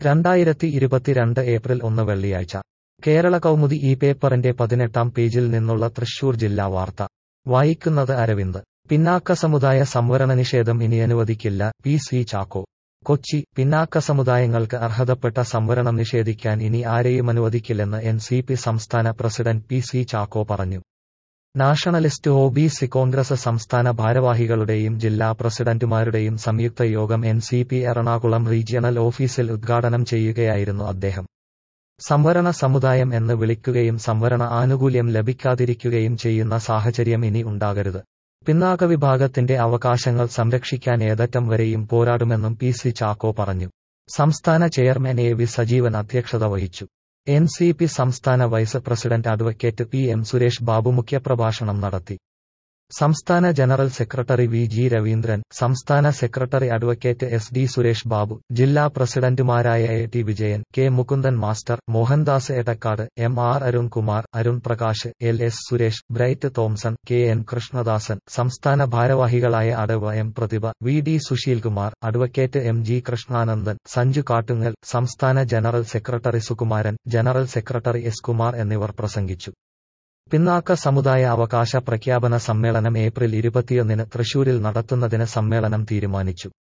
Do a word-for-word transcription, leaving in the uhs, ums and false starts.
രണ്ടായിരത്തി ഇരുപത്തിരണ്ട് ഏപ്രിൽ ഒന്ന് വെള്ളിയാഴ്ച കേരള കൗമുദി ഈ പേപ്പറിന്റെ പതിനെട്ടാം പേജിൽ നിന്നുള്ള തൃശൂർ ജില്ലാ വാർത്ത വായിക്കുന്നത് അരവിന്ദ്. പിന്നാക്ക സമുദായ സംവരണ നിഷേധം ഇനി അനുവദിക്കില്ല, പി സി ചാക്കോ. കൊച്ചി. പിന്നാക്ക സമുദായങ്ങൾക്ക് അർഹതപ്പെട്ട സംവരണം നിഷേധിക്കാൻ ഇനി ആരെയും അനുവദിക്കില്ലെന്ന് എൻ സി പി സംസ്ഥാന പ്രസിഡന്റ് പി സി ചാക്കോ പറഞ്ഞു. Nationalist O B C Congress സംസ്ഥാന ഭാരവാഹികളുടെയും ജില്ലാ പ്രസിഡന്റുമാരുടെയും സംയുക്ത യോഗം N C P Ernakulam regional ഓഫീസിൽ ഉദ്ഘാടനം ചെയ്യുകയായിരുന്നു അദ്ദേഹം. സംവരണ സമുദായം എന്ന് വിളിക്കുകയും സംവരണ ആനുകൂല്യം ലഭിക്കാതിരിക്കുകയും ചെയ്യുന്ന സാഹചര്യം ഇനി ഉണ്ടാകരുത്. പിന്നാക്ക വിഭാഗത്തിന്റെ അവകാശങ്ങൾ സംരക്ഷിക്കാൻ ഏതറ്റം വരെയും പോരാടുമെന്നും പി സി ചാക്കോ പറഞ്ഞു. സംസ്ഥാന ചെയർമാൻ എ വി സജീവൻ അധ്യക്ഷത വഹിച്ചു. എൻ സി പി സംസ്ഥാന vice president advocate P M Suresh Babu മുഖ്യപ്രഭാഷണം നടത്തി. സംസ്ഥാന general secretary V G Raveendran, സംസ്ഥാന secretary advocate S D Suresh Babu, ജില്ലാ പ്രസിഡന്റുമാരായ A T Vijayan, K Mukundan master, Mohandas Edakkad, M R Arunkumar, Arun Prakash, L S Suresh, Bright Thomson, K N Krishnadasan, സംസ്ഥാന ഭാരവാഹികളായ അടവ M Prathibha, V D Susheelkumar, advocate M G Krishnanandan, Sanju Kattungal, സംസ്ഥാന general secretary Sukumaran, general secretary S Kumar എന്നിവർ പ്രസംഗിച്ചു. പിന്നാക്ക സമുദായ അവകാശ പ്രഖ്യാപന സമ്മേളനം ഏപ്രിൽ ഇരുപത്തിയൊന്നിന് തൃശൂരിൽ നടത്തുന്നതിന് സമ്മേളനം തീരുമാനിച്ചു.